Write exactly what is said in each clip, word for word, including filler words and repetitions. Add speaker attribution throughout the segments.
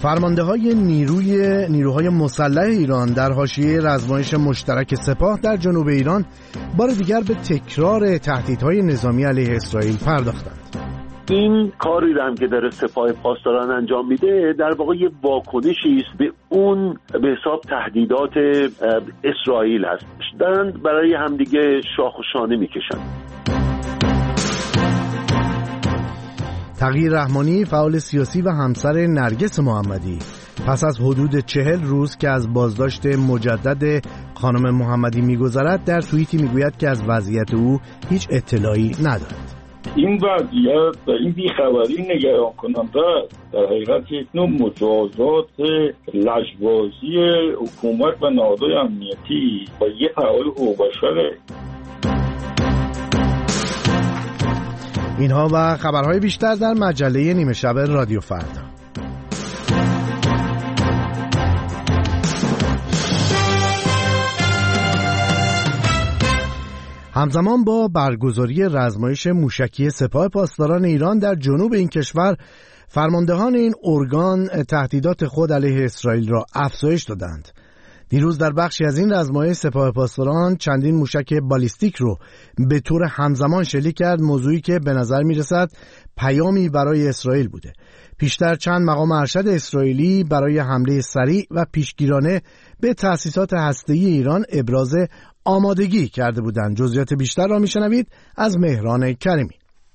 Speaker 1: فرمانده‌های نیروی نیروهای مسلح ایران در حاشیه رزمایش مشترک سپاه در جنوب ایران بار دیگر به تکرار تهدیدهای نظامی علیه اسرائیل پرداختند.
Speaker 2: این کاری هم که داره سپاه پاسداران انجام میده در واقع یه واکنشی است به اون به حساب تهدیدات اسرائیل است. دارن برای همدیگه شاخ و شانه میکشن.
Speaker 1: تغییر رحمانی، فعال سیاسی و همسر نرگس محمدی، پس از حدود چهل روز که از بازداشت مجدد خانم محمدی میگذرد، در توییتی میگوید که از وضعیت او هیچ اطلاعی ندارد.
Speaker 3: این وضعیت و این بیخبری نگران کننده است. در حقیقت یک نوع مجازات لجبازی حکومت و نهادهای امنیتی و یک فعال حقوق بشره.
Speaker 1: اینها و خبرهای بیشتر در مجله نیمه شب رادیو فردا. همزمان با برگزاری رزمایش موشکی سپاه پاسداران ایران در جنوب این کشور، فرماندهان این ارگان تهدیدات خود علیه اسرائیل را افزایش دادند. دیروز در بخشی از این رزمایش سپاه پاسداران چندین موشک بالیستیک رو به طور همزمان شلیک کرد، موضوعی که به نظر می رسد پیامی برای اسرائیل بوده. پیشتر چند مقام ارشد اسرائیلی برای حمله سریع و پیشگیرانه به تأسیسات هسته‌ای ایران ابراز آمادگی کرده بودند. جزئیات بیشتر را میشنوید از مهران کریمی.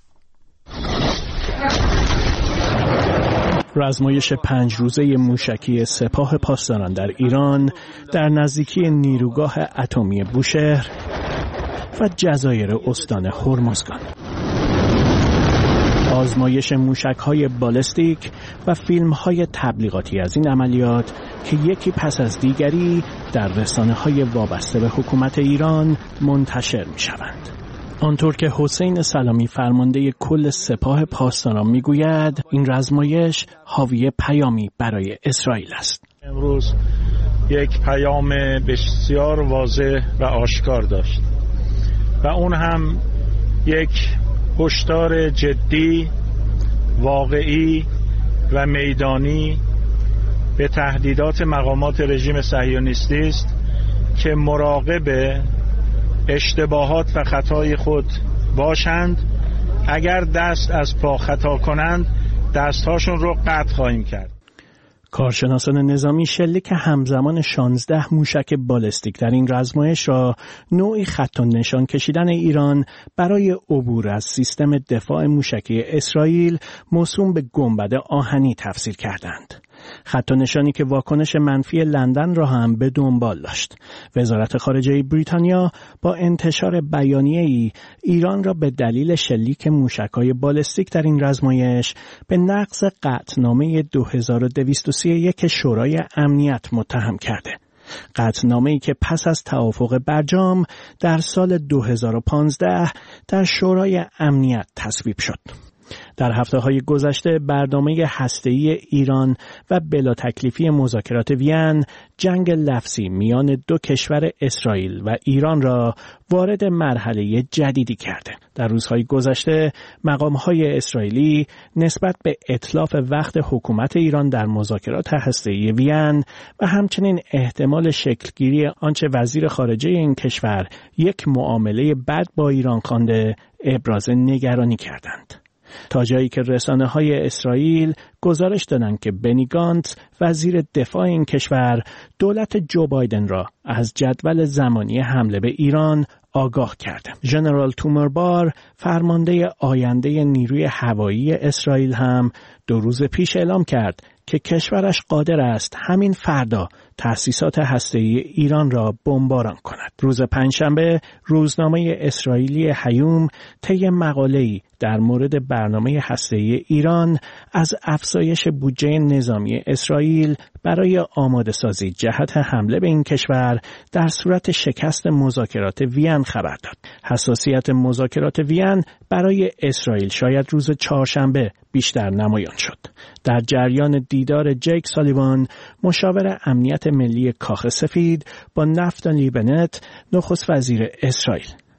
Speaker 4: رزمایش پنج روزه موشکی سپاه پاسداران در ایران در نزدیکی نیروگاه اتمی بوشهر و جزایر استان هرمزگان. آزمایش موشک‌های بالستیک و فیلم‌های تبلیغاتی از این عملیات که یکی پس از دیگری در رسانه‌های وابسته به حکومت ایران منتشر می‌شوند. آنطور که حسین سلامی فرمانده کل سپاه پاسداران میگوید، این رزمایش حاوی پیامی برای اسرائیل است.
Speaker 5: امروز یک پیام بسیار واضح و آشکار داشت و اون هم یک هشدار جدی، واقعی و میدانی به تهدیدات مقامات رژیم صهیونیستی است که مراقب اشتباهات و خطای خود باشند. اگر دست از پا خطا کنند، دستهاشون رو قطع خواهیم کرد.
Speaker 4: کارشناسان نظامی شلیک همزمان شانزده موشک بالستیک در این رزمایش را نوعی خط و نشان کشیدن ایران برای عبور از سیستم دفاع موشکی اسرائیل موسوم به گنبد آهنی تفسیر کردند. خط و نشانی که واکنش منفی لندن را هم به دنبال داشت. وزارت خارجه بریتانیا با انتشار بیانیه‌ای ایران را به دلیل شلیک موشک‌های بالستیک در این رزمایش به نقض قطعنامه دو هزار و دویست و سی و یک شورای امنیت متهم کرده. قطعنامه‌ای که پس از توافق برجام در سال دو هزار و پانزده در شورای امنیت تصویب شد. در هفته‌های گذشته برنامه هسته‌ای ایران و بلا تکلیفی مذاکرات وین جنگ لفظی میان دو کشور اسرائیل و ایران را وارد مرحله جدیدی کرده. در روزهای گذشته مقام‌های اسرائیلی نسبت به اتلاف وقت حکومت ایران در مذاکرات هسته‌ای وین و همچنین احتمال شکلگیری آنچه وزیر خارجه این کشور یک معامله بد با ایران خوانده ابراز نگرانی کردند. تا جایی که رسانه‌های اسرائیل گزارش دادند که بنی گانتز وزیر دفاع این کشور دولت جو بایدن را از جدول زمانی حمله به ایران آگاه کرده. ژنرال تومربار فرمانده آینده نیروی هوایی اسرائیل هم دو روز پیش اعلام کرد که کشورش قادر است همین فردا تأسیسات هسته‌ای ایران را بمباران کند. روز پنجشنبه روزنامه اسرائیلی هیوم طی مقاله‌ای در مورد برنامه هسته‌ای ایران از افزایش بودجه نظامی اسرائیل برای آماده سازی جهت حمله به این کشور در صورت شکست مذاکرات وین خبر داد. حساسیت مذاکرات وین برای اسرائیل شاید روز چهارشنبه بیشتر نمایان شد. در جریان دیدار جیک سالیوان، مشاور امنیت ملی کاخ سفید، با نفتالی بنت، نخست وزیر اسرائیل.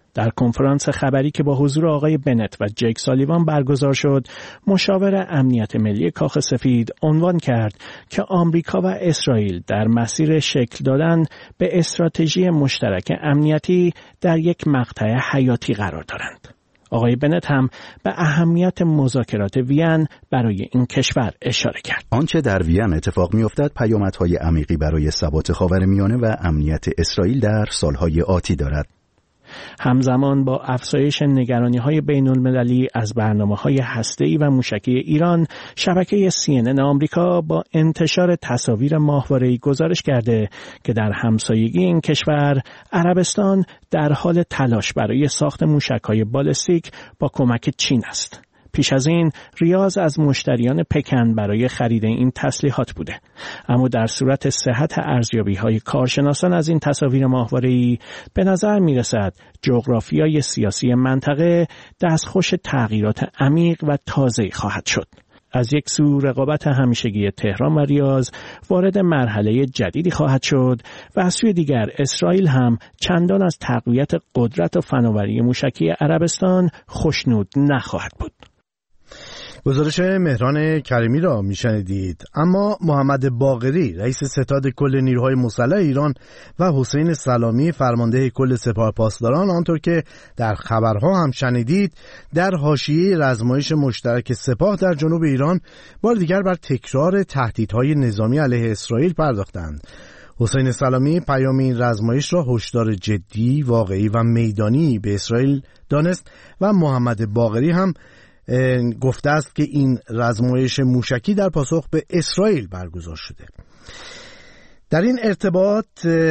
Speaker 4: در کنفرانس خبری که با حضور آقای بنت و جیک سالیوان برگزار شد، مشاور امنیت ملی کاخ سفید عنوان کرد که آمریکا و اسرائیل در مسیر شکل دادن به استراتژی مشترک امنیتی در یک مقطع حیاتی قرار دارند. آقای بنت هم به اهمیت مذاکرات وین برای این کشور اشاره کرد.
Speaker 6: آنچه در وین اتفاق می‌افتد پیامدهای عمیقی برای ثبات خاورمیانه و امنیت اسرائیل در سالهای آتی دارد.
Speaker 4: همزمان با افزایش نگرانی‌های بین‌المللی از برنامه‌های هسته‌ای و موشکی ایران، شبکه سی ان ان آمریکا با انتشار تصاویر ماهواره‌ای گزارش کرده که در همسایگی این کشور، عربستان در حال تلاش برای ساخت موشک‌های بالستیک با کمک چین است. پیش از این ریاض از مشتریان پکن برای خرید این تسلیحات بوده، اما در صورت صحت ارزیابی‌های کارشناسان از این تصاویر ماهواره‌ای به نظر می‌رسد جغرافیای سیاسی منطقه دستخوش تغییرات عمیق و تازه‌ای خواهد شد. از یک سو رقابت همیشگی تهران و ریاض وارد مرحله جدیدی خواهد شد و از سوی دیگر اسرائیل هم چندان از تقویت قدرت و فناوری موشکی عربستان خوشنود نخواهد بود.
Speaker 1: گزارش مهران کریمی را میشنیدید. اما محمد باقری رئیس ستاد کل نیروهای مسلح ایران و حسین سلامی فرمانده کل سپاه پاسداران، آنطور که در خبرها هم شنیدید، در حاشیه رزمایش مشترک سپاه در جنوب ایران بار دیگر بر تکرار تهدیدهای نظامی علیه اسرائیل پرداختند. حسین سلامی پیام این رزمایش را هشدار جدی، واقعی و میدانی به اسرائیل دانست و محمد باقری هم گفته است که این رزمایش موشکی در پاسخ به اسرائیل برگزار شده. در این ارتباط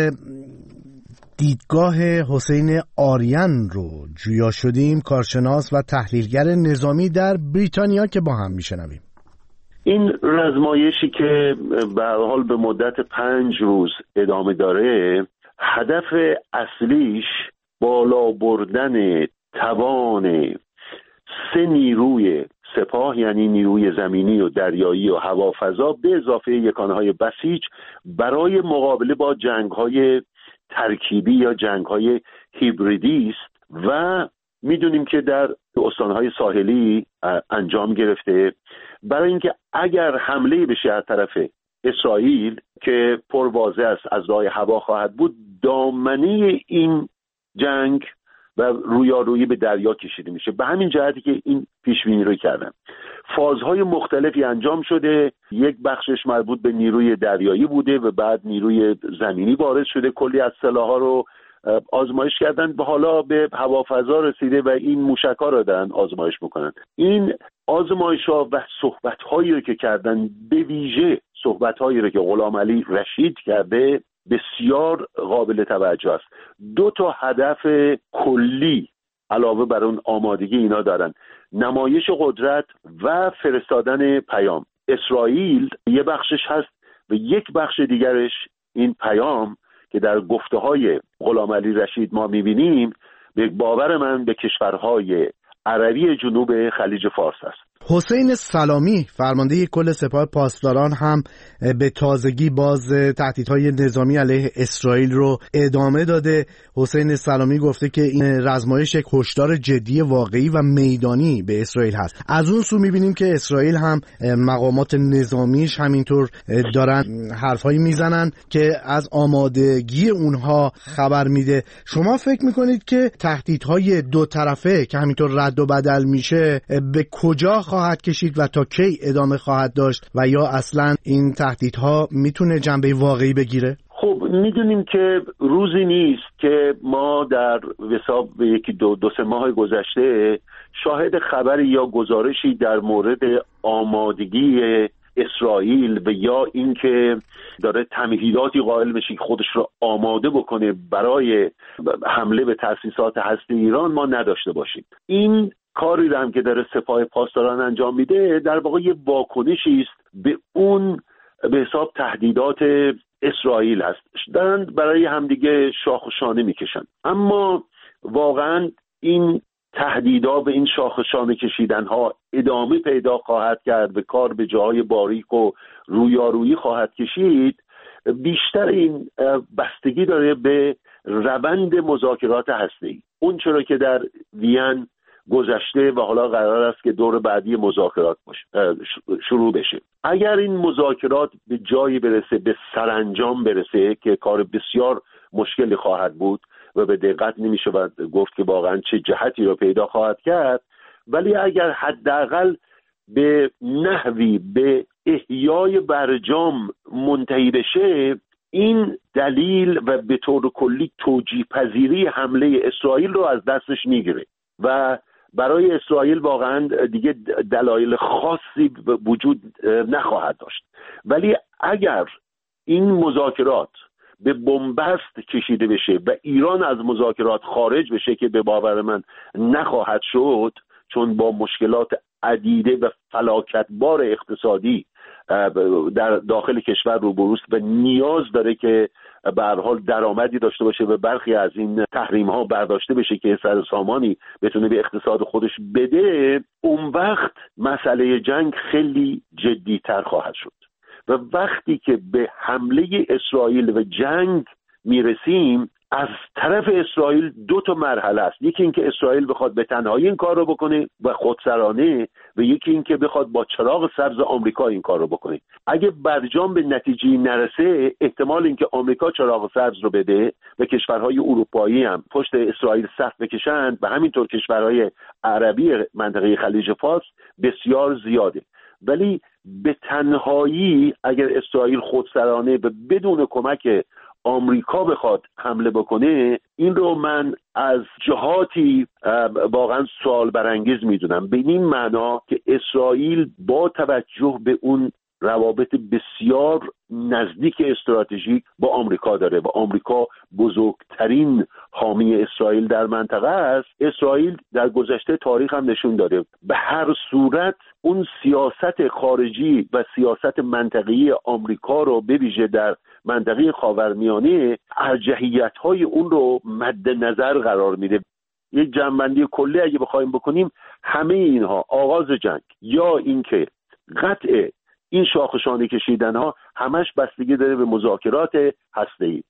Speaker 1: دیدگاه حسین آریان رو جویا شدیم، کارشناس و تحلیلگر نظامی در بریتانیا، که با هم میشنویم.
Speaker 2: این رزمایشی که به هر حال به مدت پنج روز ادامه داره، هدف اصلیش بالا بردن توان سه نیروی سپاه، یعنی نیروی زمینی و دریایی و هوافضا به اضافه یکانهای بسیج، برای مقابله با جنگ‌های ترکیبی یا جنگ‌های هیبریدی است و میدونیم که در استانهای ساحلی انجام گرفته، برای اینکه اگر حمله بشه از طرف اسرائیل که پرواضح است از راه هوا خواهد بود، دامنه این جنگ و رویارویی به دریا کشیده میشه. به همین جهتی که این پیشبینی رو کردن. فازهای مختلفی انجام شده، یک بخشش مربوط به نیروی دریایی بوده و بعد نیروی زمینی وارد شده، کلی از سلاح‌ها رو آزمایش کردن، به حالا به هوافضا رسیده و این موشک‌ها رو دارن آزمایش میکنن. این آزمایش‌ها و صحبت‌هایی رو که کردن، به ویژه صحبت‌هایی رو که غلامعلی رشید کرده، بسیار قابل توجه است. دو تا هدف کلی علاوه بر اون آمادگی اینا دارن: نمایش قدرت و فرستادن پیام. اسرائیل یه بخشش هست و یک بخش دیگرش این پیام که در گفته‌های غلامعلی رشید ما می‌بینیم، به باور من به کشورهای عربی جنوب خلیج فارس است.
Speaker 1: حسین سلامی فرمانده کل سپاه پاسداران هم به تازگی باز تهدیدهای نظامی علیه اسرائیل رو ادامه داده. حسین سلامی گفته که این رزمایش یک هشدار جدی، واقعی و میدانی به اسرائیل هست. از اون سو می‌بینیم که اسرائیل هم مقامات نظامیش همینطور دارن حرفایی میزنن که از آمادگی اونها خبر میده. شما فکر میکنید که تهدیدهای دو طرفه که همینطور رد و بدل میشه به کجا خواهد کشید و تا کی ادامه خواهد داشت و یا اصلا این تهدیدها میتونه جنبه واقعی بگیره؟
Speaker 2: خب میدونیم که روزی نیست که ما در حساب یکی دو دو سه ماه گذشته شاهد خبری یا گزارشی در مورد آمادگی اسرائیل و یا اینکه داره تمهیداتی قائل بشه که خودش رو آماده بکنه برای حمله به تأسیسات هسته ایران ما نداشته باشیم. این کاری هم که داره سپاه پاسداران انجام میده در واقع یه واکنشی است به اون به حساب تهدیدات اسرائیل هست. دارن برای همدیگه شاخ و شانه میکشن، اما واقعا این تهدیدها به این شاخ و شانه کشیدن ها ادامه پیدا خواهد کرد و کار به جاهای باریک و رویارویی خواهد کشید. بیشتر این بستگی داره به روند مذاکرات هسته‌ای. اون چرا که در وین گذشته و حالا قرار است که دور بعدی مذاکرات شروع بشه. اگر این مذاکرات به جایی برسه، به سرانجام برسه که کار بسیار مشکلی خواهد بود و به دقت نمیشه گفت که واقعا چه جهتی رو پیدا خواهد کرد، ولی اگر حداقل به نحوی به احیای برجام منتهی بشه، این دلیل و به طور کلی توجیه پذیری حمله اسرائیل رو از دستش میگیره و برای اسرائیل واقعا دیگه دلایل خاصی وجود نخواهد داشت. ولی اگر این مذاکرات به بنبست کشیده بشه و ایران از مذاکرات خارج بشه که به باور من نخواهد شد، چون با مشکلات عدیده و فلاکتبار اقتصادی در داخل کشور روبروست و نیاز داره که به هر حال درآمدی داشته باشه و برخی از این تحریم ها برداشته بشه که سر سامانی بتونه به اقتصاد خودش بده، اون وقت مسئله جنگ خیلی جدی تر خواهد شد و وقتی که به حمله اسرائیل و جنگ میرسیم، از طرف اسرائیل دو تا مرحله است. یکی این که اسرائیل بخواد به تنهایی این کار رو بکنه و خودسرانه، و یکی این که بخواد با چراغ سبز آمریکا این کار رو بکنه. اگه برجام به نتیجه نرسه، احتمال این که آمریکا چراغ سبز رو بده و کشورهای اروپایی هم پشت اسرائیل صف بکشند و همینطور کشورهای عربی منطقه خلیج فارس بسیار زیاده. ولی به تنهایی اگر اسرائیل خودسرانه و بدون کمک آمریکا بخواد حمله بکنه، این رو من از جهاتی واقعا سوال برانگیز میدونم، به این معنا که اسرائیل با توجه به اون روابط بسیار نزدیک استراتژیک با آمریکا داره و آمریکا بزرگترین حامی اسرائیل در منطقه است. اسرائیل در گذشته تاریخ هم نشون داده به هر صورت اون سیاست خارجی و سیاست منطقه‌ای آمریکا رو به ویژه در منطقه خاورمیانه ارجحیت‌های اون رو مد نظر قرار میده. یک جنبندی کلی اگه بخوایم بکنیم، همه اینها، آغاز جنگ یا اینکه قطع این شاخشانه کشیدن ها، همش بستگی داره به مذاکرات هسته‌ای.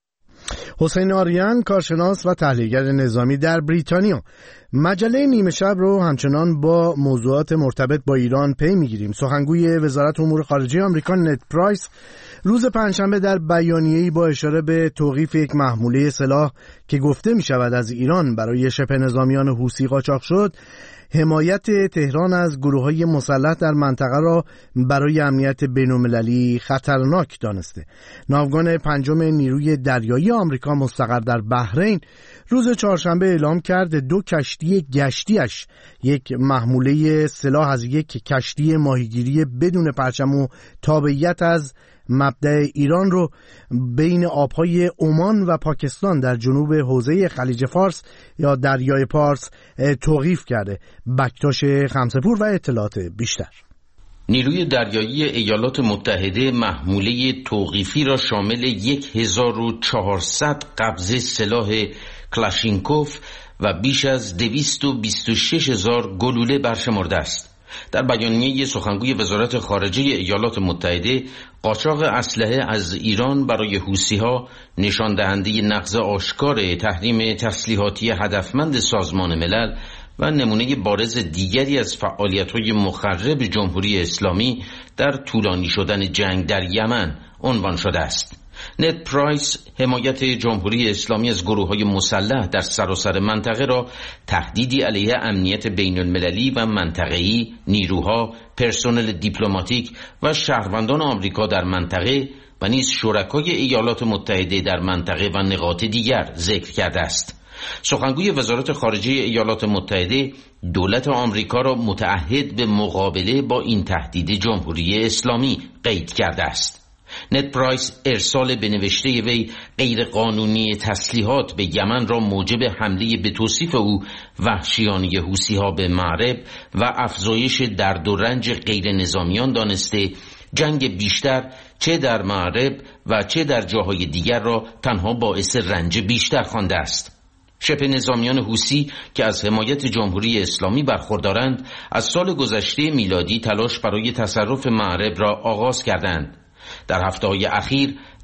Speaker 1: حسین آریان، کارشناس و تحلیلگر نظامی در بریتانیا. مجله نیمه شب رو همچنان با موضوعات مرتبط با ایران پی میگیریم. سخنگوی وزارت امور خارجه آمریکا نت پرایس روز پنجشنبه در بیانیه‌ای با اشاره به توقیف یک محموله سلاح که گفته می شود از ایران برای شبه نظامیان حوثی قاچاق شد، حمایت تهران از گروه‌های مسلح در منطقه را برای امنیت بین‌المللی خطرناک دانسته. ناوگان پنجم نیروی دریایی آمریکا مستقر در بحرین روز چهارشنبه اعلام کرد دو کشتی گشتیش یک محموله سلاح از یک کشتی ماهیگیری بدون پرچم و تابعیت از مبدأ ایران رو بین آبهای عمان و پاکستان در جنوب حوزه خلیج فارس یا دریای پارس توقیف کرده. بکتاش خمسه‌پور و اطلاعات بیشتر.
Speaker 7: نیروی دریایی ایالات متحده محموله توقیفی را شامل هزار و چهارصد قبضه سلاح کلاشینکوف و بیش از دویست و بیست و شش هزار گلوله برشمرده است. در بیانیه سخنگوی وزارت خارجه ایالات متحده، قاچاق اسلحه از ایران برای حوثی‌ها نشان دهنده نقض آشکار تحریم تسلیحاتی هدفمند سازمان ملل و نمونه بارز دیگری از فعالیت‌های مخرب جمهوری اسلامی در طولانی شدن جنگ در یمن عنوان شده است. نت پرایس حمایت جمهوری اسلامی از گروه‌های مسلح در سراسر منطقه را تهدیدی علیه امنیت بین‌المللی و منطقه‌ای، نیروها، پرسنل دیپلماتیک و شهروندان آمریکا در منطقه و نیز شرکای ایالات متحده در منطقه و نقاط دیگر ذکر کرده است. سخنگوی وزارت خارجه ایالات متحده دولت آمریکا را متعهد به مقابله با این تهدید جمهوری اسلامی قید کرده است. نت پرایس ارسال به نوشته وی غیر قانونی تسلیحات به یمن را موجب حمله به توصیف او وحشیانه حوثی‌ها به معرب و افزایش درد و رنج غیر نظامیان دانسته، جنگ بیشتر چه در معرب و چه در جاهای دیگر را تنها باعث رنج بیشتر خوانده است. شبه نظامیان حوثی که از حمایت جمهوری اسلامی برخوردارند، از سال گذشته میلادی تلاش برای تصرف معرب را آغاز کردند. در هفته‌های اخیر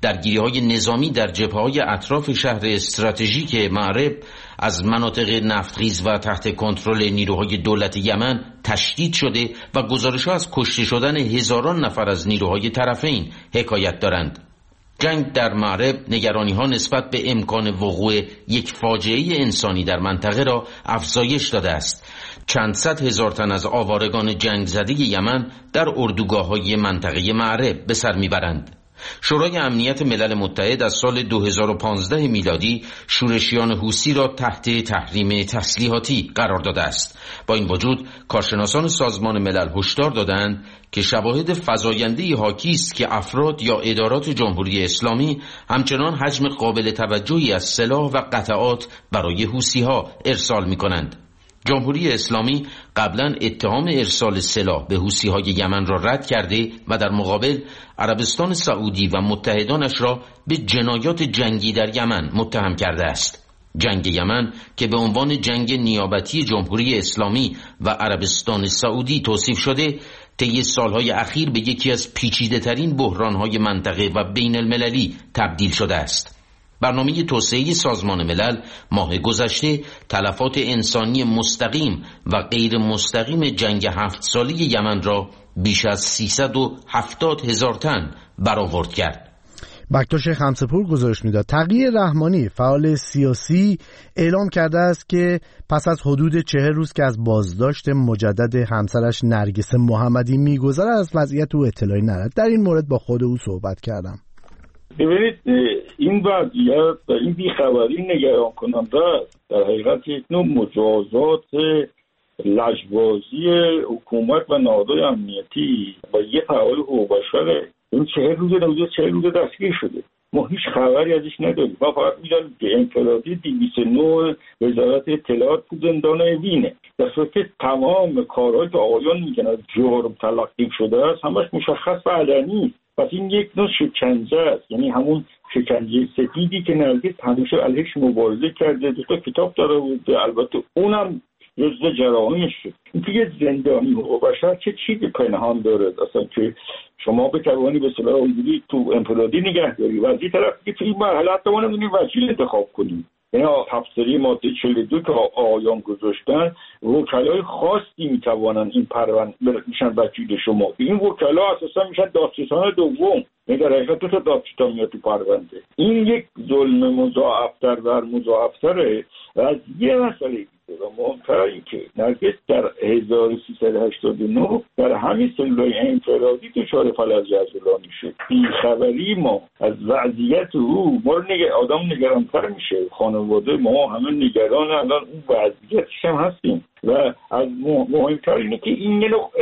Speaker 7: درگیری‌های نظامی در جبهه‌های اطراف شهر استراتژیک معرب از مناطق نفتخیز و تحت کنترل نیروهای دولت یمن تشدید شده و گزارش‌ها از کشته شدن هزاران نفر از نیروهای طرفین حکایت دارند. جنگ در معرب نگرانی‌ها نسبت به امکان وقوع یک فاجعه انسانی در منطقه را افزایش داده است. چند صد هزار تن از آوارگان جنگ زده یمن در اردوگاه‌های منطقه معرب به سر میبرند. شورای امنیت ملل متحد از سال دو هزار و پانزده میلادی شورشیان حوثی را تحت تحریم تسلیحاتی قرار داده است. با این وجود کارشناسان سازمان ملل هشدار دادند که شواهد فزاینده‌ای حاکی است که افراد یا ادارات جمهوری اسلامی همچنان حجم قابل توجهی از سلاح و قطعات برای حوثی‌ها ارسال می‌کنند. جمهوری اسلامی قبلا اتهام ارسال سلاح به حوثی‌های یمن را رد کرده و در مقابل عربستان سعودی و متحدانش را به جنایات جنگی در یمن متهم کرده است. جنگ یمن که به عنوان جنگ نیابتی جمهوری اسلامی و عربستان سعودی توصیف شده، طی سالهای اخیر به یکی از پیچیده‌ترین بحران‌های منطقه و بین المللی تبدیل شده است. برنامه توسعه سازمان ملل ماه گذشته تلفات انسانی مستقیم و غیر مستقیم جنگ هفت ساله یمن را بیش از سیصد و هفتاد هزار تن برآورد کرد.
Speaker 1: بکتاش خمسه‌پور گزارش میداد تقی رحمانی فعال سیاسی اعلام کرده است که پس از حدود چهل روز که از بازداشت مجدد همسرش نرگس محمدی میگذره از وضعیت او اطلاعی ندارد. در این مورد با خود او صحبت کردم.
Speaker 3: ببینید این وضعیت و این بیخبری نگران کننده است. در حقیقت یک نوع مجازات لجبازی حکومت و نهادهای امنیتی با یه فعال حقوق بشر. این چهل روز روز چهل روز دستگیر شده، ما هیچ خبری ازش نداریم. ما فقط میدونیم که انفرادی دویست و نه وزارت اطلاعات تو زندان وینه، در صورتی که تمام کارهایی که آقایان میگن از جرم تلقی شده است همش مشخص و علنی است. پس این یک نوع شکنجه است، یعنی همون شکنجه سفیدی که نرگس همیشه علیهش مبارزه کرده. دو تا کتاب داره و البته اونم جزء جرائمش شد. اینکه یه زندانی حقوق بشر چه چیزی پنهان داره اصلا که شما بتوانی به صلاح اونجوری تو انفرادی نگه داری و از این طرف که تو این مرحله حتی ما نمیدونیم وکیل انتخاب کنیم. یعنی تفسیری ماده چهل و دو که آیان گذاشتن، وکلای خاصی میتوانن این پرونده میشن وکیل شما. این وکلا اساسا میشن دادستان دوم، یعنی در حقیقت دو تا دادستان میاد تو پرونده. این یک ظلم مضاعفتر و مضاعفتره و از یه مسئله و مهمتر این که نرگس در هزار و سیصد و هشتاد و نه در همین سلولای انفرادی دچار فلج عضلانی شد. بیخبری ما از وضعیت او ما رو نگ... آدم نگرانتر میشه. خانواده ما همه نگران الان اون وضعیتش هم هستیم و از مهمتر اینه که این یه نوع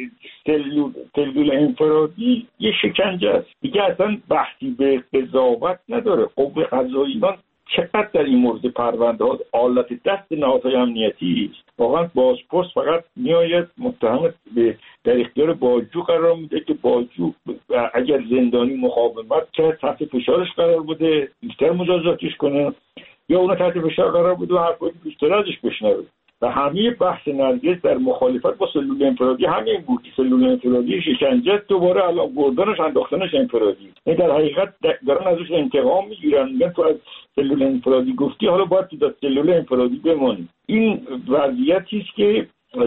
Speaker 3: سلول سلول انفرادی یه شکنجه است دیگه، اصلا بحثی به قضاوت نداره. قوه قضاییه چقدر در این مورد پرونده ها آلت دست نهادهای امنیتی است. واقعا بازپرس فقط میآید متهم به در اختیار بازجو قرار میده که بازجو اگر زندانی مقاومت کرد تحت فشارش قرار بوده بیشتر مجازاتش کنه، یا اون تحت فشار قرار بوده و حرفایی بیشتر ازش بشنوه. و همه بحث نرگس در مخالفت با سلول انفرادی همین بود. سلول انفرادی شکنجه دوباره الان گردانش انداختنش انفرادی. این در حقیقت دارن ازش انتقام میگیرن، میگن تو از سلول انفرادی گفتی حالا باید تو از سلول انفرادی بمانی. این وضعیتی است که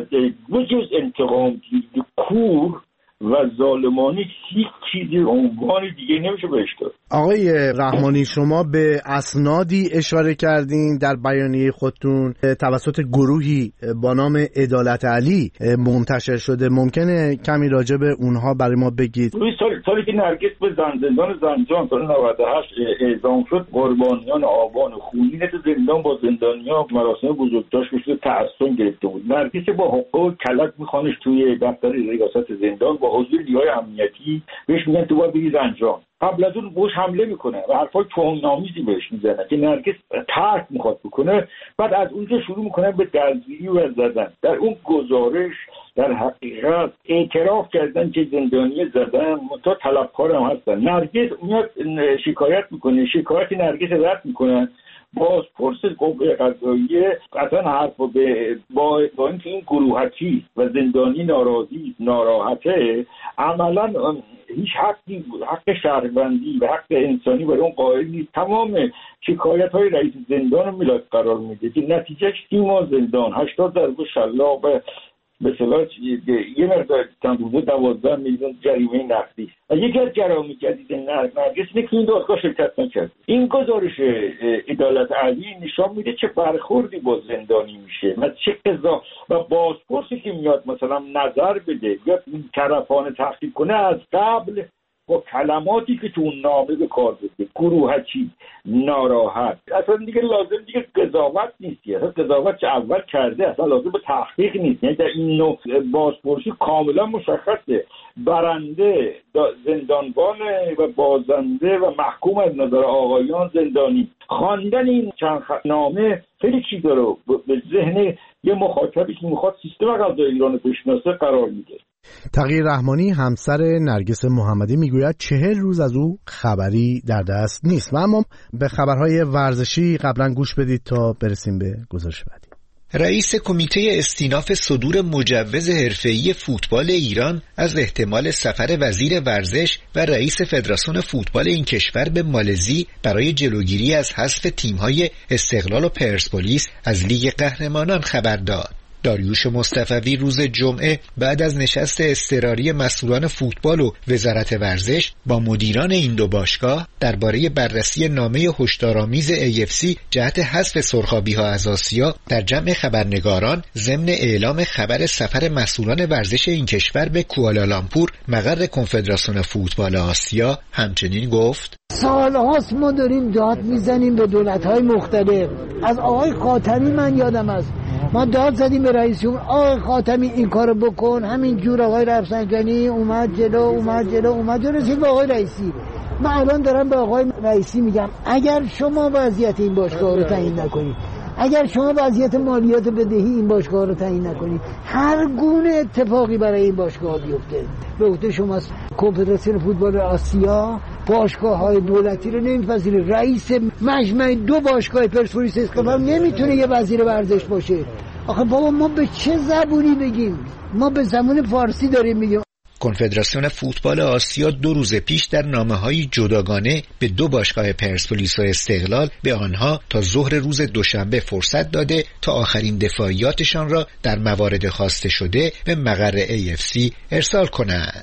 Speaker 3: بجز انتقام گیری کور و ظالمانی هیچ چیزی عنوان دیگه نمیشه بهش داد.
Speaker 1: آقای رحمانی شما به اسنادی اشاره کردین در بیانیه خودتون توسط گروهی با نام عدالت علی منتشر شده، ممکنه کمی راجع به اونها برای ما بگید؟
Speaker 3: سالی, سالی که نرگس به زندان زنجان سال نود و هشت اعزام شد، قربانیان آبان خونین تو زندان با زندانیا مراسم بزرگداشت بشه تعصب گرفته بود. نرگس با حقوق کلک میخوانش توی دفتر ریاست زندان با حضور نیروهای امنیتی بهش میگن تو باید بری زنجان. قبل از اون بهش حمله میکنه و حرفای توهین‌آمیزی بهش میزنه که نرگس ترک میخواد بکنه. بعد از اونجا شروع میکنه به دزدی و زدن. در اون گزارش در حقیقت اعتراف کردن که زندانی زدن متا طلبکار هم هستن. نرگس میاد شکایت میکنه، شکایت نرگس رد میکنه. بازپرس قوه قضاییه اصلا حرف به با, با اینکه این گروهکی و زندانی ناراضی ناراحته، عملا هیچ حقی حق شهروندی و حق انسانی برای اون قائل نیست. تمام شکایت های رئیس زندان رو میلاد قرار میده که نتیجهش سی ماه زندان، هشتاد ضربه شلاق و به اصطلاح یه مقدار تنظیم دوازده میلیون جریمه نقدی. یکی از جرایم جدید نرگس اینه که این دادگاه شرکت نکرد. این گزارش عدالت عالی نشان میده چه برخوردی با زندانی میشه و چه قضا و بازپرسی که میاد مثلا نظر بده یا طرفان تحقیق کنه از قبل با کلماتی که تو اون نامه به کار برده، گروهکی، ناراحت، اصلا دیگه لازم دیگه قضاوت نیست. اصلا قضاوت چه اول کرده، اصلا لازم به تحقیق نیست. یعنی در این نوع بازپرسی کاملا مشخصه برنده زندانبان و بازنده و محکوم از نظر آقایان زندانی. خواندن این چند نامه خیلی چیزا رو به ذهن یه مخاطبی که میخواد سیستم قضایی ایران بشناسه قرار میده.
Speaker 1: تقی رحمانی همسر نرگس محمدی میگوید چهل روز از او خبری در دست نیست. و اما به خبرهای ورزشی قبلا گوش بدید تا برسیم به گزارش بعدی.
Speaker 8: رئیس کمیته استیناف صدور مجوز حرفه‌ای فوتبال ایران از احتمال سفر وزیر ورزش و رئیس فدراسیون فوتبال این کشور به مالزی برای جلوگیری از حذف تیم‌های استقلال و پرسپولیس از لیگ قهرمانان خبر داد. داریوش مصطفوی روز جمعه بعد از نشست اضطراری مسئولان فوتبال و وزارت ورزش با مدیران این دو باشگاه درباره بررسی نامه هشدارآمیز ای اف سی جهت حذف سرخابی‌ها از آسیا در جمع خبرنگاران ضمن اعلام خبر سفر مسئولان ورزش این کشور به کوالالامپور مقر کنفدراسیون فوتبال آسیا همچنین گفت:
Speaker 9: سالهاست ما داریم داد میزنیم به دولت‌های مختلف. از آقای خاتمی من یادم است ما داد زدیم به رئیس جمهور، آقای خاتمی این کارو بکن، همین جور آقای رفسنجانی اومد جلو اومد جلو اومد جلو رسید به آقای رئیسی. من الان دارم به آقای رئیسی میگم اگر شما وضعیت این باشگاه رو تعیین نکنید، اگر شما وضعیت مالیات بدهی این باشگاه رو تعیین نکنید، هر گونه اتفاقی برای این باشگاه بیفته به عهده شماست. کنفدراسیون فوتبال آسیا باشگاه‌های دولتی رو نمی‌پذیره. رئیس مجمع دو باشگاه پرسپولیس اسکندر نمیتونه یه وزیر ورزش باشه. آخه بابا ما به چه زبونی بگیم؟ ما به زبان فارسی داریم میگیم.
Speaker 8: کنفدراسیون فوتبال آسیا دو روز پیش در نامه‌های جداگانه به دو باشگاه پرسپولیس و استقلال به آنها تا ظهر روز دوشنبه فرصت داده تا آخرین دفاعیاتشان را در موارد خواسته شده به مقر ای اف سی ارسال کنند.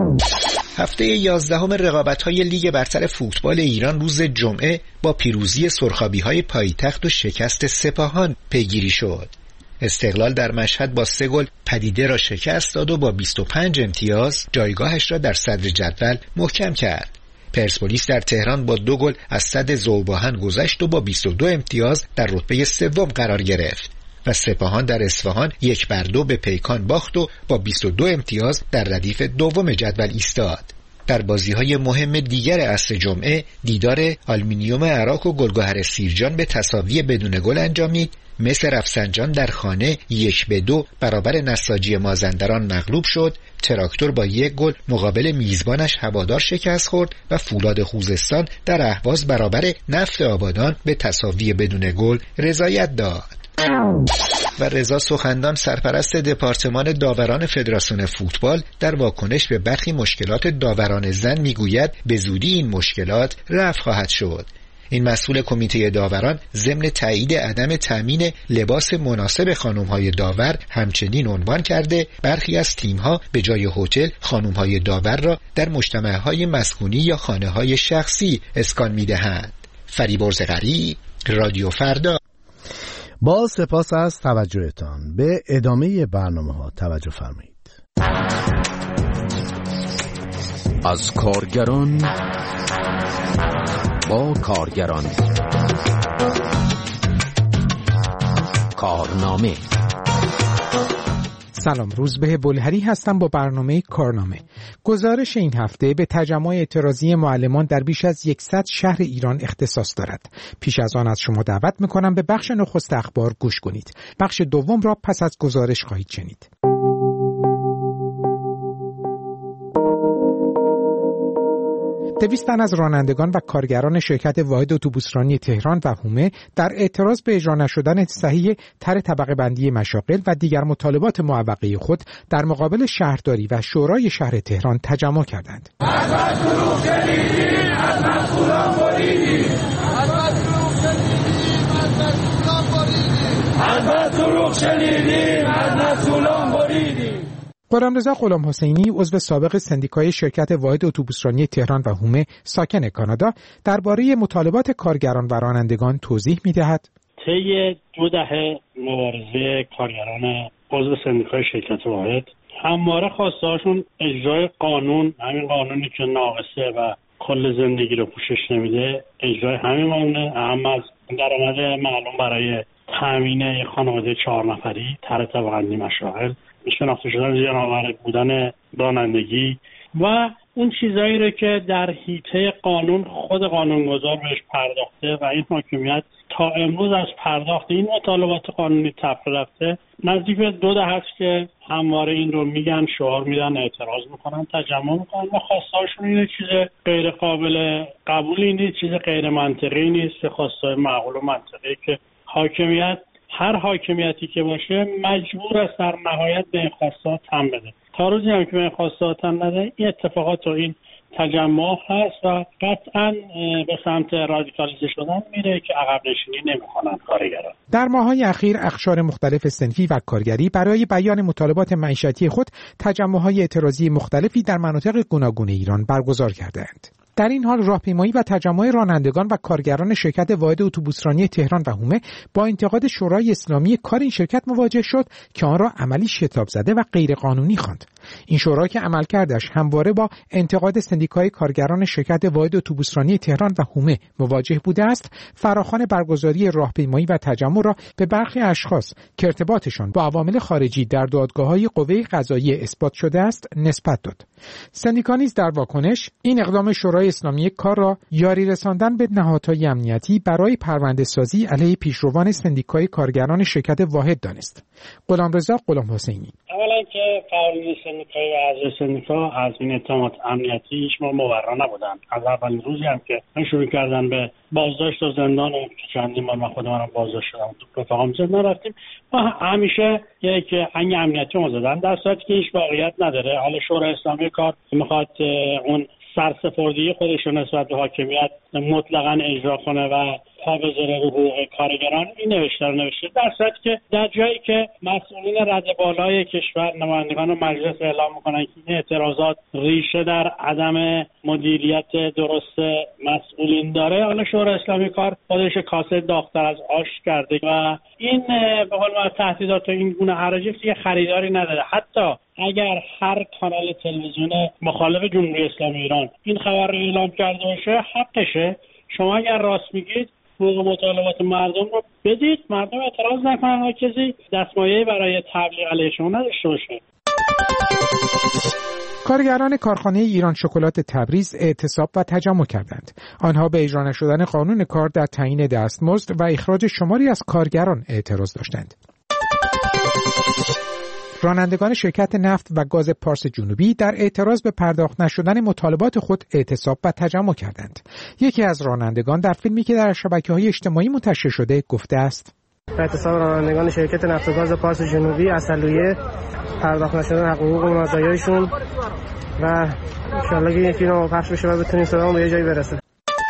Speaker 8: هفته یازدهم رقابت‌های لیگ برتر فوتبال ایران روز جمعه با پیروزی سرخابی‌های پایتخت و شکست سپاهان پیگیری شد. استقلال در مشهد با سه گل پدیده را شکست داد و با بیست و پنج امتیاز جایگاهش را در صدر جدول محکم کرد. پرسپولیس در تهران با دو گل از صد ذوباهن گذشت و با بیست و دو امتیاز در رتبه سوم قرار گرفت و سپاهان در اصفهان یک بر دو به پیکان باخت و با بیست و دو امتیاز در ردیف دوم جدول ایستاد. در بازی‌های مهم دیگر عصر جمعه دیدار آلومینیوم عراق و گلگهر سیرجان به تساوی بدون گل انجامید. مصر رفسنجان در خانه یک به دو برابر نساجی مازندران مغلوب شد. تراکتور با یک گل مقابل میزبانش هوادار شکست خورد و فولاد خوزستان در اهواز برابر نفت آبادان به تساوی بدون گل رضایت داد. و رضا سخندان سرپرست دپارتمان داوران فدراسیون فوتبال در واکنش به برخی مشکلات داوران زن میگوید به زودی این مشکلات رفع خواهد شد. این مسئول کمیته داوران ضمن تایید عدم تامین لباس مناسب خانم‌های داور همچنین عنوان کرده برخی از تیم‌ها به جای هتل خانم‌های داور را در مجتمع‌های مسکونی یا خانه‌های شخصی اسکان می‌دهند. فریبرز غریب، رادیو فردا.
Speaker 1: با سپاس از توجهتان به ادامه برنامه‌ها توجه فرمایید.
Speaker 10: از کارگران با کارگران کارنامه.
Speaker 11: سلام، روزبه بلهری هستم با برنامه کارنامه. گزارش این هفته به تجمع اعتراضی معلمان در بیش از صد شهر ایران اختصاص دارد. پیش از آن از شما دعوت میکنم به بخش نخست اخبار گوش کنید. بخش دوم را پس از گزارش خواهید شنید. دویست تن از رانندگان و کارگران شرکت واحد اتوبوسرانی تهران و حومه در اعتراض به اجرا نشدن صحیح طرح طبقه بندی مشاغل و دیگر مطالبات معوقه خود در مقابل شهرداری و شورای شهر تهران تجمع کردند. غلامرضا غلامحسینی عضو سابق سندیکای شرکت واحد اتوبوسرانی تهران و حومه ساکن کانادا درباره مطالبات کارگران و رانندگان توضیح می‌دهد.
Speaker 12: طی دو دهه مبارزه کارگران عضو سندیکای شرکت واحد همواره خواسته‌هاشون اجرای قانون، همین قانونی که ناقصه و کل زندگی رو پوشش نمیده، اجرای همین قانون، اهم از درآمد معلوم برای تامین خانواده چهار نفری، طرح طبقه بندی مشاغل، شناخته شدن زیان‌آور بودن رانندگی و اون چیزایی رو که در حیطه قانون خود قانونگذار بهش پرداخته و این حاکمیت تا امروز از پرداخت این مطالبات قانونی تفره رفته. نزدیک به دو دهه است که همواره این رو میگن، شعار میدن، اعتراض میکنن، تجمع میکنن و خواستهاشون اینه چیز غیر قابل قبولی نیست، چیز غیر منطقی نیست، که خواسته معقول و منطقی که حاکمیت، هر حاکمیتی که باشه مجبور است در نهایت به این خواسته‌ها تن بده. تا روزی هم که به این خواسته‌ها تن نده، این اتفاقات و این تجمع هست و قطعاً به سمت رادیکالیزه شدن میره که عقب نشینی نمی‌کنن کارگران.
Speaker 11: در ماه‌های اخیر اقشار مختلف صنفی و کارگری برای بیان مطالبات معیشتی خود تجمع‌های اعتراضی مختلفی در مناطق گوناگون ایران برگزار کردند. در این حال راهپیمایی و تجمع رانندگان و کارگران شرکت واحد اتوبوسرانی تهران و حومه با انتقاد شورای اسلامی کار این شرکت مواجه شد که آن را عملی شتاب زده و غیرقانونی خواند. این شورا که عملکردش همواره با انتقاد سندیکای کارگران شرکت واحد اتوبوسرانی تهران و حومه مواجه بوده است، فراخوان برگزاری راهپیمایی و تجمع را به برخی اشخاص که ارتباطشان با عوامل خارجی در دادگاه‌های قوه قضاییه اثبات شده است نسبت داد. سندیکا نیز در واکنش این اقدام شورای اسلامی کار را یاری رساندن به نهادهای امنیتی برای پرونده سازی علیه پیشروان سندیکای کارگران شرکت واحد دانست. غلامرضا غلامحسینی:
Speaker 12: اولا که فعالین سندیکای و اعضای سندیکا از این اتهامات امنیتی هیچ ما مبرا نبودن. از اولین روزی هم که شروع کردن به بازداشت و زندان و چندین بار من خودم هم بازداشت شدم، تو رفقام زندان رفتیم و همیشه یک انگ امنیتی ما زدن، در صورتی که هیچ واقعیت نداره. حالا شورای اسلامی کار میخواد اون سرسپردگی خودش رو نسبت به حاکمیت مطلقاً اجرا کنه و پا بذاره رو حقوق کارگران، این نوشته رو نوشته، در صورتی که در جایی که مسئولین رده بالای کشور، نمایندگان مجلس اعلام میکنن که این اعتراضات ریشه در عدم مدیریت درست مسئولین داره، حالا شورای اسلامی کار خودش کاسه داغ‌تر از آش کرده و این به قول معروف تهدیدات و این گونه حراجی که خریداری نداره. حتی اگر هر کانال تلویزیون مخالف جمهوری اسلامی ایران این خبر رو اعلام کرده باشه، حقشه. شما اگر راست میگید حقوق مطالبات مردم رو بدید، مردم اعتراض نکنن و کسی دستمایه‌ای برای تبلیغ علیه شما نداشته باشه.
Speaker 11: کارگران کارخانه ایران شکلات تبریز اعتصاب و تجمع کردند. آنها به اجرا نشدن قانون کار در تعیین دستمزد و اخراج شماری از کارگران اعتراض داشتند. رانندگان شرکت نفت و گاز پارس جنوبی در اعتراض به پرداخت نشدن مطالبات خود اعتصاب و تجمع کردند. یکی از رانندگان در فیلمی که در شبکه‌های اجتماعی منتشر شده گفته است:
Speaker 13: اعتصاب رانندگان شرکت نفت و گاز پارس جنوبی اصلیه پرداخت نشدن حقوق و مزایایشون و ان شاءالله که یکی رو پخش بشه و بتونیم صدامون به یه جایی برسه.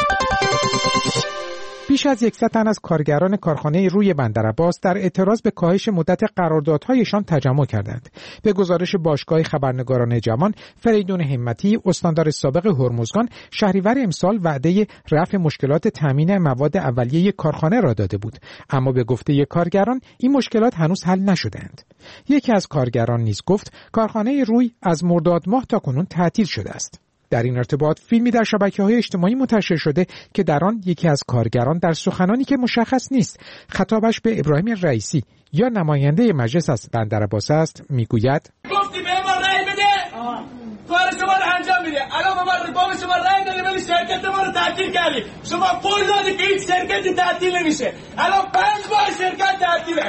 Speaker 11: بیش از صد تن از کارگران کارخانه روی بندرعباس در اعتراض به کاهش مدت قراردادهایشان تجمع کردند. به گزارش باشگاه خبرنگاران جوان، فریدون همتی، استاندار سابق هرمزگان، شهریور امسال وعده رفع مشکلات تامین مواد اولیه کارخانه را داده بود، اما به گفته کارگران این مشکلات هنوز حل نشده‌اند. یکی از کارگران نیز گفت کارخانه روی از مرداد ماه تا کنون تعطیل شده است. در این ارتباط فیلمی در شبکه‌های اجتماعی منتشر شده که در آن یکی از کارگران در سخنانی که مشخص نیست خطابش به ابراهیم رئیسی یا نماینده مجلس از بندرعباس است میگوید:
Speaker 14: گفتی به ما رأی بده، کار شما رو انجام میده. الان ما رقابت شما رأی دادیم ولی شرکت ما رو تعطیل کردی. شما قول دادی که هیچ شرکتی تعطیل نمیشه. الان پنج ماه شرکت تعطیله.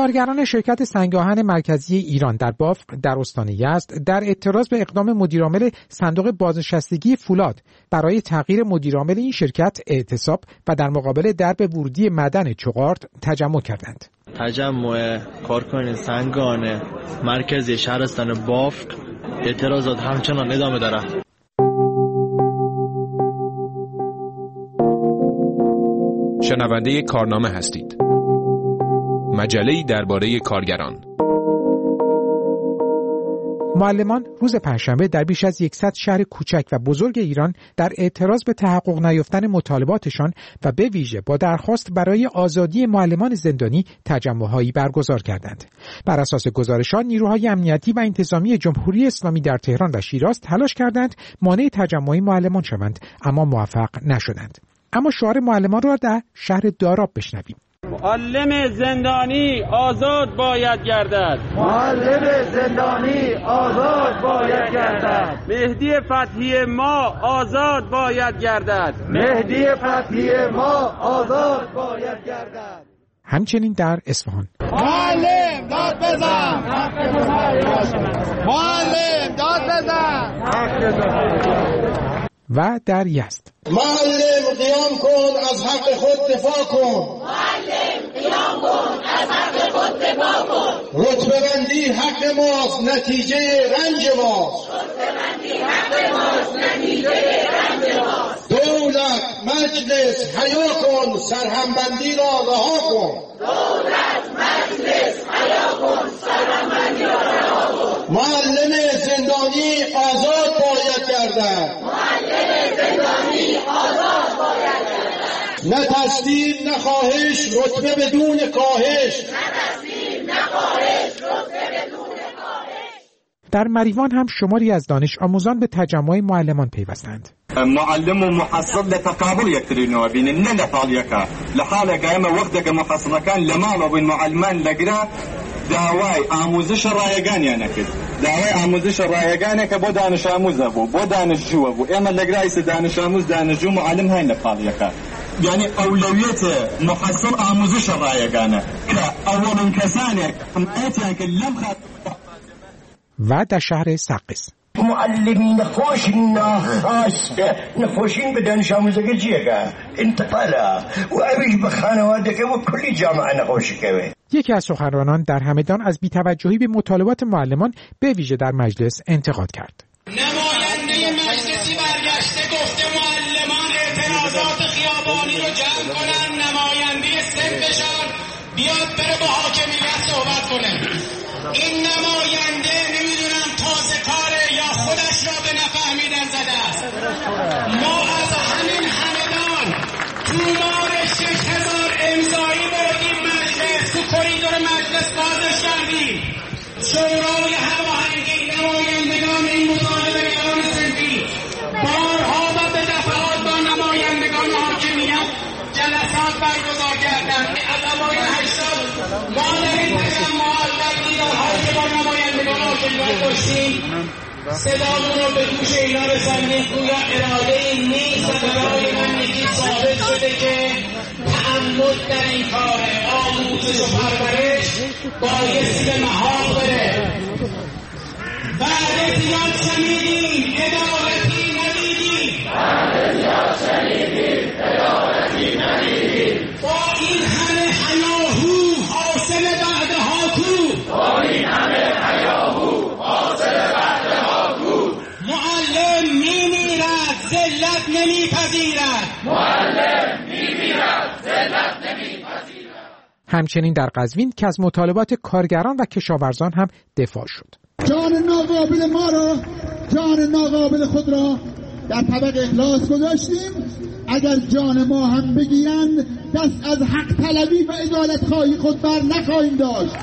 Speaker 11: کارگران شرکت سنگ‌آهن مرکزی ایران در بافق در استان یزد در اعتراض به اقدام مدیرعامل صندوق بازنشستگی فولاد برای تغییر مدیرعامل این شرکت اعتصاب و در مقابل درب ورودی معدن چغارد تجمع کردند.
Speaker 15: تجمع کارکنان سنگ‌آهن مرکزی شهرستان بافق اعتراضات همچنان ادامه دارد.
Speaker 10: شنونده کارنامه هستید. مجله‌ای درباره کارگران.
Speaker 11: معلمان روز پنجشنبه در بیش از صد شهر کوچک و بزرگ ایران در اعتراض به تحقق نیافتن مطالباتشان و به ویژه با درخواست برای آزادی معلمان زندانی تجمع‌هایی برگزار کردند. بر اساس گزارشات نیروهای امنیتی و انتظامی جمهوری اسلامی در تهران و شیراز تلاش کردند مانع تجمع معلمان شوند، اما موفق نشدند. اما شعار معلمان را در شهر داراب بشنویم.
Speaker 16: معلم زندانی آزاد باید گردد.
Speaker 17: معلم زندانی آزاد باید گردد.
Speaker 16: مهدی فتحی ما آزاد باید گردد.
Speaker 17: مهدی فتحی ما آزاد باید گردد.
Speaker 11: همچنین در اصفهان
Speaker 17: معلم داد بزن. معلم داد بزن.
Speaker 11: و در یزد
Speaker 17: معلم قیام کن از حق خود دفاع کن. معلم قیام کن از حق خود دفاع کن. رتبه بندی حق ماست نتیجه رنج ماست. رتبه بندی حق ماست نتیجه رنج ماست. دولت مجلس حیا کن سرهمبندی را رها کن. دولت مجلس حیا کن سرهمبندی را رها کن. معلم زندانی آزاد باید گردد. معلم زندانی آزاد باید گردد. نه تصدیق نه خواهش رتبه بدون کاهش. نه تصدیق نه خواهش رتبه بدون کاهش.
Speaker 11: در مریوان هم شماری از دانش آموزان به تجمع معلمان پیوستند.
Speaker 18: معلم و محصل لتقابل يكترينو بين النلا طاليكا لحاله قائمه وقتك محصل كان لمال وبين معلمان لقرا داوای آموزش رایگانی نکرد. داوای آموزش رایگانی که با دانش آموز بود، با دانشجو بود. اما لگرایی است دانش آموز دانشجو معلم های نپالیه که. یعنی اولویت محصل آموزش رایگانه که اولین کسانی هم اتیان که لم خد.
Speaker 11: و در شهر سقز
Speaker 19: معلمین خوش نخواست نخوشین به دانش آموزگی جیگه انتقاله و اویش به خانواده که و کلی جامعه نخوشی که.
Speaker 11: یکی از سخنرانان در همدان از بی‌توجهی به مطالبات معلمان به ویژه در مجلس انتقاد کرد.
Speaker 14: نماینده مجلسی برگشته گفته معلمان اعتراضات خیابانی رو جمع کنن، نماینده سنفشان بیاد بره با حاکمیت صحبت کنه. این نماینده نمیدونم تازه کاره یا خودش را به نفهمیدن زده است. ما از همین همدان تو مار شش هزار امضایی بردیم مجلس، تو کریدور مجلس بازش کردیم. شورای هماهنگی نمایندگان این مطالبه‌گران صنفی بارها و به دفعات با نمایندگان حاکمیت جلسات برگزار کردند. از اوایل هشتاد ما در این تجمعات در دیدارهایی که با نمایندگان حاکمیت داشتیم صدامون رو به گوش اینا رساندیم. گویا اراده این نیست و برای من یکی ثابت شده که تعمد در این کار آموزش و پرورش بایستی به محاق بره. بعد زیاد شنیدیم عدالتی ندیدیم. بعد زیاد شنیدیم عدالتی ندیدیم. با این همه هیاهو حاصل بعد هاکو. با این همه هیاهو حاصل بعد هاکو. معلم میمیرد ذلت نمیپذیرد. معلم میمیرد ذلت نمیپذیرد.
Speaker 11: همچنین در قزوین که از مطالبات کارگران و کشاورزان هم دفاع شد.
Speaker 20: جان ناقابل ما را، جان ناقابل خود را در طبق اخلاص گذاشتیم. اگر جان ما هم بگیرند دست از حق طلبی و عدالت خواهی خود بر نخواهیم داشت.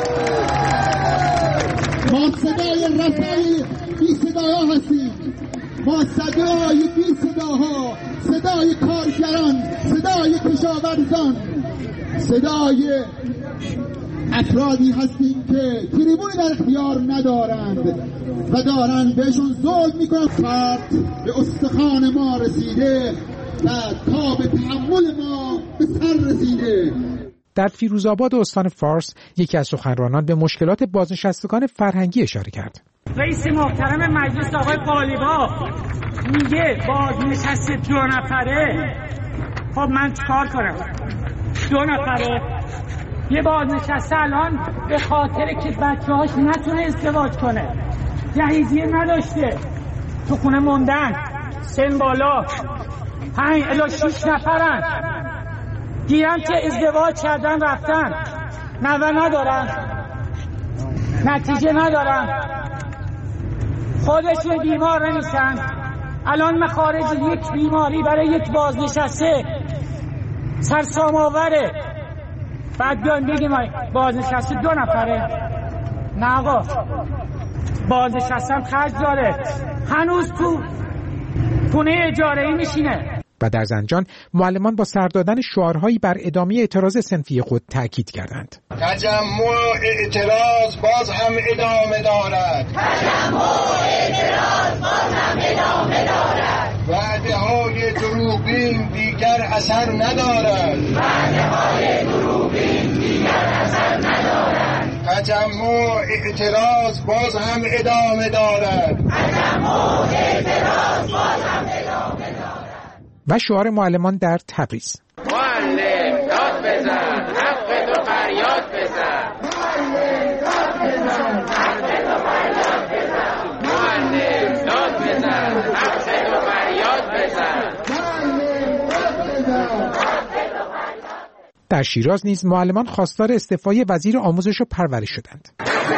Speaker 20: ما صدای رسای بی صداها هستیم. ما صدای بی صداها، صدای کارگران، صدای کشاورزان، صدای افرادی هستیم که تریبونی در اختیار ندارند و دارند بهشون ظلم میکنند. فرد به استخوان ما رسیده و تاب تحمل ما به سر رسیده.
Speaker 11: در فیروزآباد استان فارس یکی از سخنرانان به مشکلات بازنشستگان فرهنگی اشاره کرد.
Speaker 21: رئیس محترم مجلس آقای قالیباف میگه بازنشسته دو نفره. خب من چیکار کنم؟ دو نفره یه بازنشسته الان به خاطر که بچه‌هاش نتونه ازدواج کنه، جهیزیه نداشته، تو خونه موندن، سن بالا، پنج الی شیش نفرن، گیرن که ازدواج کردن رفتن، نوه ندارن، نتیجه ندارن، خودشون بیمار نیستن. الان مخارج یک بیماری برای یک بازنشسته سرسام آوره. بعد بیان بگیم بازنشسته دو نفره. نه آقا، بازنشستم خرج داره، هنوز تو خونه اجاره‌ای میشینه.
Speaker 11: و در زنجان معلمان با سر دادن شعارهایی بر ادامه اعتراض صنفی خود تاکید کردند.
Speaker 17: تجمع اعتراض باز هم ادامه دارد.
Speaker 22: تجمع اعتراض باز هم ادامه دارد.
Speaker 17: وعده های دروغین دیگر اثر ندارد.
Speaker 22: وعده های دروغین دیگر اثر ندارد.
Speaker 17: تجمع اعتراض باز هم ادامه دارد.
Speaker 22: تجمع اعتراض باز هم ادامه دارد.
Speaker 11: و شعار معلمان در تبریز:
Speaker 22: معلم داد بزن، حق تو فریاد بزن. معلم داد بزن، حق تو فریاد بزن. معلم داد بزن، حق تو فریاد بزن. معلم داد بزن.
Speaker 11: در شیراز نیز معلمان خواستار استعفای وزیر آموزش و پرورش شدند.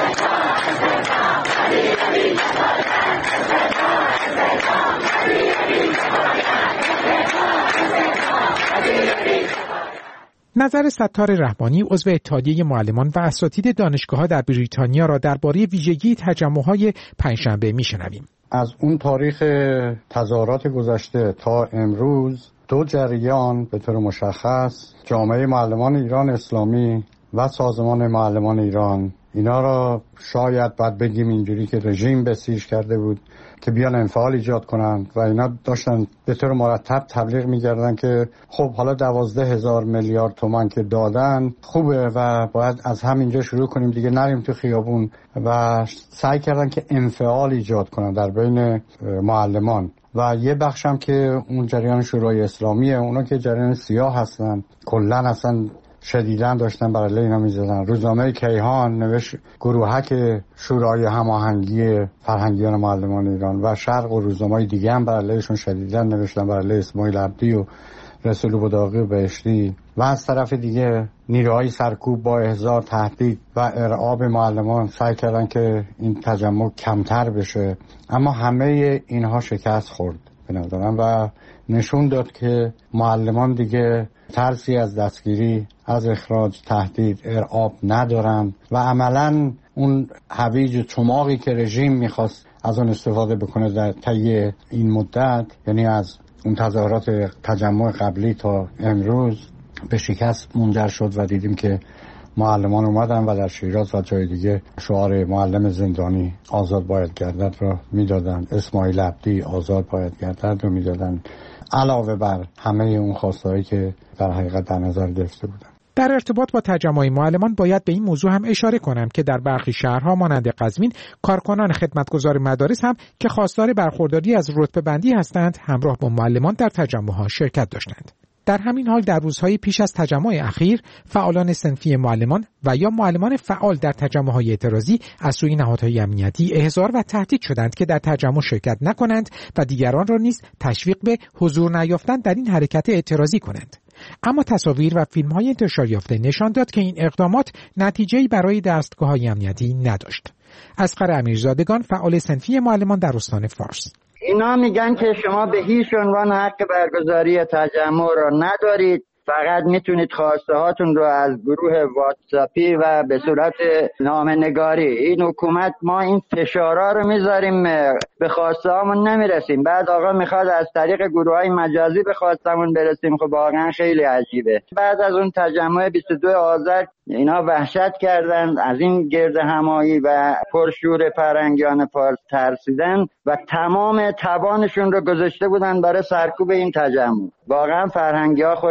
Speaker 11: نظر ستار رحمانی عضو اتحادیه معلمان و اساتید دانشگاه‌ها در بریتانیا را درباره ویژگی تجمع‌های پنجشنبه می‌شنویم.
Speaker 23: از اون تاریخ تظاهرات گذشته تا امروز دو جریان به طور مشخص، جامعه معلمان ایران اسلامی و سازمان معلمان ایران، اینا را شاید باید بگیم اینجوری که رژیم بسیج کرده بود که بیان انفعال ایجاد کنند و اینا داشتن به طور مرتب تبلیغ می‌کردن که خب حالا دوازده هزار میلیارد تومان که دادن خوبه و باید از همینجا شروع کنیم دیگه، نریم تو خیابون، و سعی کردن که انفعال ایجاد کنن در بین معلمان. و یه بخشم که اون جریان شورای اسلامیه، اونا که جریان سیاه هستن، کلن اصلا شدیداً داشتن برای اینا می‌زدن. روزنامه کیهان نوشت گروهک شورای هماهنگی فرهنگیان معلمان ایران و شرق و روزنامه‌های دیگه هم برایشون شدیداً نوشتن، برای اسماعیل عبدی و رسول بداغی و بهشتی. و از طرف دیگه نیروهای سرکوب با احضار، تهدید و ارعاب معلمان سعی کردن که این تجمع کمتر بشه، اما همه اینها شکست خورد به نظرم و نشون داد که معلمان دیگه ترسی از دستگیری، از اخراج، تهدید، ارعاب ندارن و عملاً اون هویج و چماقی که رژیم میخواست از اون استفاده بکنه در طی این مدت، یعنی از اون تظاهرات تجمع قبلی تا امروز، به شکست منجر شد و دیدیم که معلمان اومدن و در شیراز و جای دیگه شعار معلم زندانی آزاد باید گردد رو میدادن، اسماعیل عبدی آزاد باید گردد رو میدادن، علاوه بر همه اون خواستهایی که در حقیقت در نظر گرفته بودن.
Speaker 11: در ارتباط با تجمع معلمان باید به این موضوع هم اشاره کنم که در برخی شهرها مانند قزوین کارکنان خدمتگزار مدارس هم که خواستار برخورداری از رتبه بندی هستند همراه با معلمان در تجمعها شرکت داشتند. در همین حال در روزهای پیش از تجمع اخیر فعالان صنفی معلمان و یا معلمان فعال در تجمع‌های اعتراضی از سوی نهادهای امنیتی احضار و تهدید شدند که در تجمع شرکت نکنند و دیگران را نیز تشویق به حضور نیافتن در این حرکت اعتراضی کنند. اما تصاویر و فیلم‌های انتشار یافته نشان داد که این اقدامات نتیجه‌ای برای دستگاه‌های امنیتی نداشت. اصغر امیرزادگان، فعال صنفی معلمان در استان فارس:
Speaker 24: اینا میگن که شما به هیچ عنوان حق برگزاری تجمع را ندارید، فقط میتونید خواسته هاتون رو از گروه واتساپی و به صورت نامه‌نگاری. این حکومت ما این فشارا رو میذاریم به خواسته هامون نمیرسیم، بعد آقا میخواد از طریق گروه های مجازی به خواستمون برسیم. خب واقعا خیلی عجیبه. بعد از اون تجمع بیست و دوم آذر اینا وحشت کردن، از این گرد همایی و پرشور فرهنگیان فارس ترسیدن و تمام توانشون رو گذاشته بودن برای سرکوب این تجمع. واقعا فرهنگی‌ها خوش درخشیدن.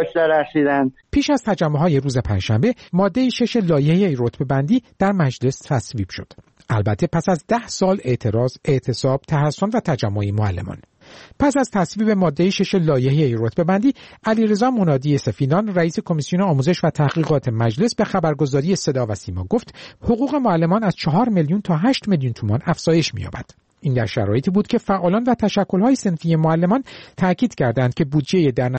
Speaker 24: بخشیدند.
Speaker 11: پیش از تجمع‌های روز پنجشنبه ماده شش لایحه رتبه‌بندی در مجلس تصویب شد. البته پس از ده سال اعتراض، اعتصاب، تحصن و تجمع معلمان. پس از تصویب ماده شش لایحه رتبه‌بندی، علیرضا منادی سفینان رئیس کمیسیون آموزش و تحقیقات مجلس به خبرگزاری صدا و سیما گفت حقوق معلمان از چهار میلیون تا هشت میلیون تومان افزایش می‌یابد. این در شرایطی بود که فعالان و تشکل‌های صنفی معلمان تاکید کردند که بودجه در